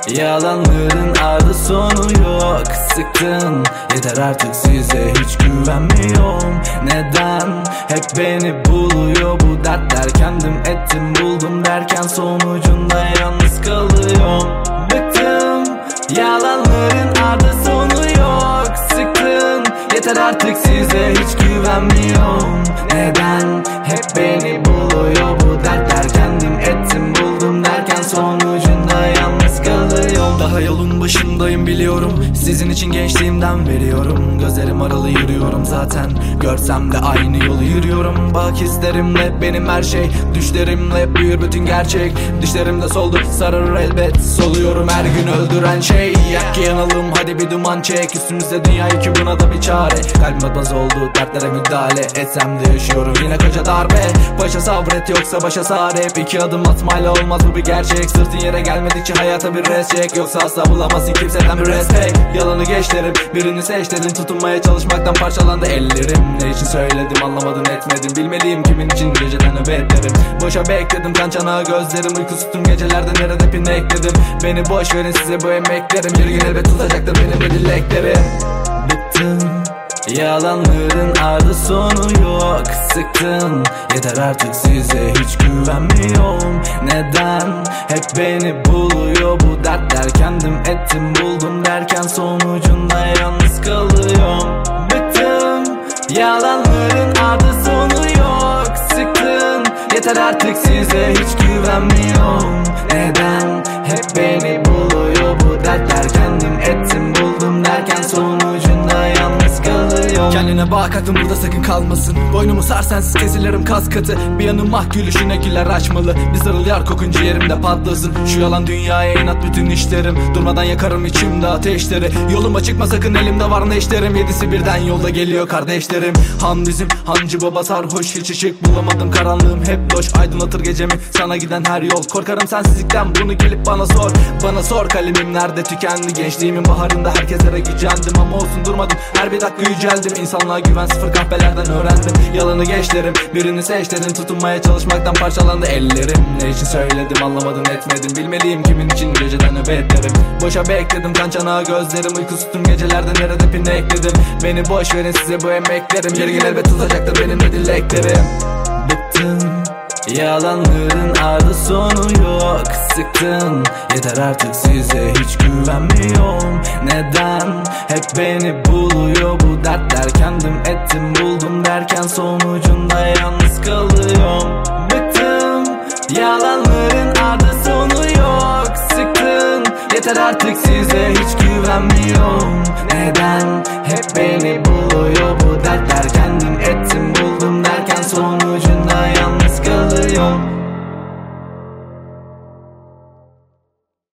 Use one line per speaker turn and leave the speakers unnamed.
Yalanların ardı sonu yok. Sıktın, yeter artık size hiç güvenmiyorum. Neden hep beni buluyor bu dertler? Kendim ettim buldum derken sonucunda yalnız kalıyorum. Bıktım, yalanların ardı sonu yok. Sıktın, yeter artık size hiç güvenmiyorum. Neden hep beni buluyor bu dertler? Kendim ettim buldum derken sonucunda yalnız kalıyorum. Daha yolun başındayım biliyorum, sizin için gençliğimden veriyorum. Gözlerim aralı yürüyorum zaten, görsem de aynı yolu yürüyorum. Bak hislerimle benim her şey, düşlerimle büyür bütün gerçek. Düşlerimde soldu sararır elbet, soluyorum her gün öldüren şey. Yak ki yanalım hadi bir duman çek, üstümüzde dünya yükü buna da bir çare. Kalbime baz oldu dertlere müdahale etsem de yaşıyorum yine koca darbe. Başa sabret yoksa başa sar hep, iki adım atmayla olmaz bu bir gerçek. Sırtın yere gelmedikçe hayata bir rest çek, yoksa asla bulamazsın kimseden bir respect. Yalanı geç derim, birini seç dedim, tutunmaya çalışmaktan parçalandı ellerim. Ne için söyledim anlamadım etmedim, bilmediğim kimin için geceden nöbetlerim. Boşa bekledim kan çanağı gözlerim, uykusuz tüm gecelerde nerede pin ekledim. Beni boş verin size bu emeklerim, bir gün elbet tutacaktır benim bu dileklerim. Bıktım, yalanların ardı sonu yok. Sıktın, yeter artık size hiç güvenmiyorum. Neden hep beni buluyor bu dertler? Kendim ettim buldum derken sonucunda yalnız kalıyorum. Bıktım, yalanların ardı sonu yok. Sıktın, yeter artık size hiç güvenmiyorum. Neden hep beni buluyor bu dertler? Kendim ettim buldum derken sonucunda yalnız kalıyorum. Kendine bak aklım burada sakın kalmasın, boynumu sar sensiz kesilirim kas katı. Bir yanım ah gülüşüne güller açmalı, bir sarıl yar kokun yerimde patlasın. Şu yalan dünyaya inat bütün işlerim, durmadan yakarım içimde ateşleri. Yoluma çıkma sakın elimde var neşterim, yedisi birden yolda geliyor kardeşlerim. Han bizim hancı baba sarhoş, hiç ışık bulamadım karanlığım hep loş. Aydınlatır gecemi sana giden her yol, korkarım sensizlikten bunu gelip bana sor. Bana sor kalemim nerede tükendi, gençliğimin baharında herkeslere gücendim. Ama olsun durmadım her bir dakika yüceldim, İnsanlığa güven sıfır kahpelerden öğrendim. Yalanı geç derim, birini seç dedim, tutunmaya çalışmaktan parçalandı ellerim. Ne için söyledim anlamadım etmedim, bilmediğim kimin için geceden nöbetlerim. Boşa bekledim kan çanağı gözlerim, uykusuz tüm gecelerde nerede pin ekledim. Beni boş verin size bu emeklerim, bir gün elbet tutacaktır benim de dileklerim. Bıktım, yalanların ardı sonu yok. Sıktın, yeter artık size hiç güvenmiyorum. Neden hep beni buluyor bu dertler? Kendim ettim buldum derken sonucunda yalnız kalıyorum. Bıktım, yalanların ardı sonu yok. Sıktın, yeter artık size hiç güvenmiyorum.